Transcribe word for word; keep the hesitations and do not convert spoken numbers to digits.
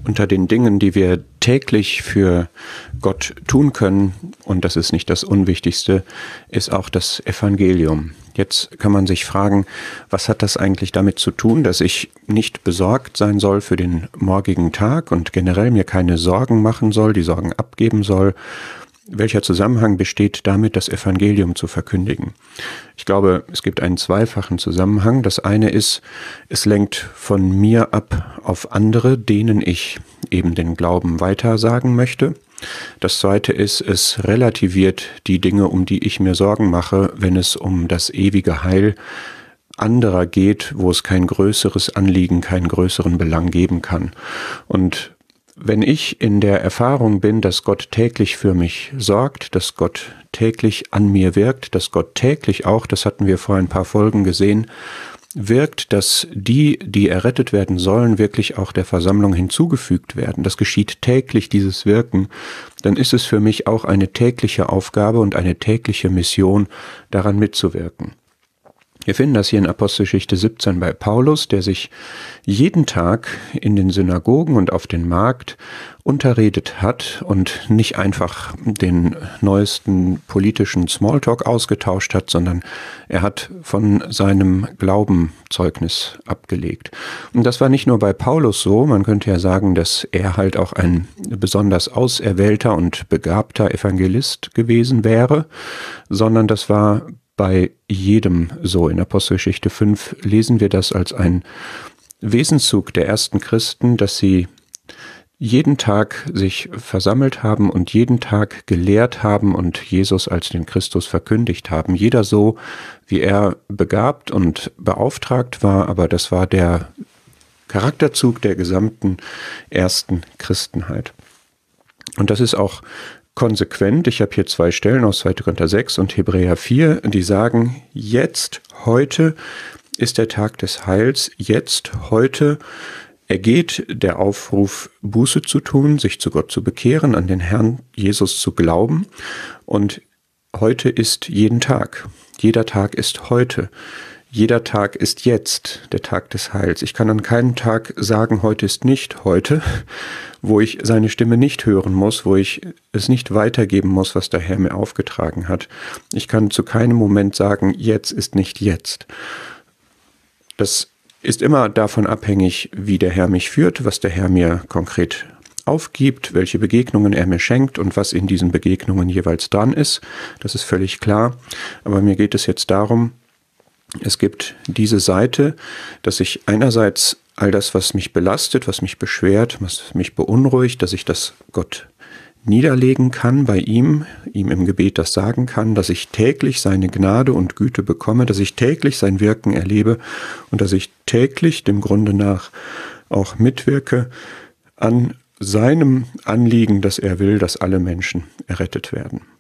Unter den Dingen, die wir täglich für Gott tun können, und das ist nicht das Unwichtigste, ist auch das Evangelium. Jetzt kann man sich fragen, was hat das eigentlich damit zu tun, dass ich nicht besorgt sein soll für den morgigen Tag und generell mir keine Sorgen machen soll, die Sorgen abgeben soll? Welcher Zusammenhang besteht damit, das Evangelium zu verkündigen? Ich glaube, es gibt einen zweifachen Zusammenhang. Das eine ist, es lenkt von mir ab auf andere, denen ich eben den Glauben weitersagen möchte. Das zweite ist, es relativiert die Dinge, um die ich mir Sorgen mache, wenn es um das ewige Heil anderer geht, wo es kein größeres Anliegen, keinen größeren Belang geben kann. Und wenn ich in der Erfahrung bin, dass Gott täglich für mich sorgt, dass Gott täglich an mir wirkt, dass Gott täglich auch, das hatten wir vor ein paar Folgen gesehen, wirkt, dass die, die errettet werden sollen, wirklich auch der Versammlung hinzugefügt werden. Das geschieht täglich, dieses Wirken. Dann ist es für mich auch eine tägliche Aufgabe und eine tägliche Mission, daran mitzuwirken. Wir finden das hier in Apostelgeschichte siebzehn bei Paulus, der sich jeden Tag in den Synagogen und auf den Markt unterredet hat und nicht einfach den neuesten politischen Smalltalk ausgetauscht hat, sondern er hat von seinem Glauben Zeugnis abgelegt. Und das war nicht nur bei Paulus so, man könnte ja sagen, dass er halt auch ein besonders auserwählter und begabter Evangelist gewesen wäre, sondern das war bei jedem so. In Apostelgeschichte fünf lesen wir das als ein Wesenszug der ersten Christen, dass sie jeden Tag sich versammelt haben und jeden Tag gelehrt haben und Jesus als den Christus verkündigt haben. Jeder so, wie er begabt und beauftragt war, aber das war der Charakterzug der gesamten ersten Christenheit. Und das ist auch konsequent. Ich habe hier zwei Stellen aus zweiter Korinther sechs und Hebräer vier, die sagen, jetzt, heute ist der Tag des Heils, jetzt, heute ergeht der Aufruf, Buße zu tun, sich zu Gott zu bekehren, an den Herrn Jesus zu glauben, und heute ist jeden Tag. Jeder Tag ist heute. Jeder Tag ist jetzt der Tag des Heils. Ich kann an keinem Tag sagen, heute ist nicht heute, wo ich seine Stimme nicht hören muss, wo ich es nicht weitergeben muss, was der Herr mir aufgetragen hat. Ich kann zu keinem Moment sagen, jetzt ist nicht jetzt. Das ist immer davon abhängig, wie der Herr mich führt, was der Herr mir konkret aufgibt, welche Begegnungen er mir schenkt und was in diesen Begegnungen jeweils dran ist. Das ist völlig klar. Aber mir geht es jetzt darum, es gibt diese Seite, dass ich einerseits all das, was mich belastet, was mich beschwert, was mich beunruhigt, dass ich das Gott niederlegen kann bei ihm, ihm im Gebet das sagen kann, dass ich täglich seine Gnade und Güte bekomme, dass ich täglich sein Wirken erlebe und dass ich täglich dem Grunde nach auch mitwirke an seinem Anliegen, dass er will, dass alle Menschen errettet werden.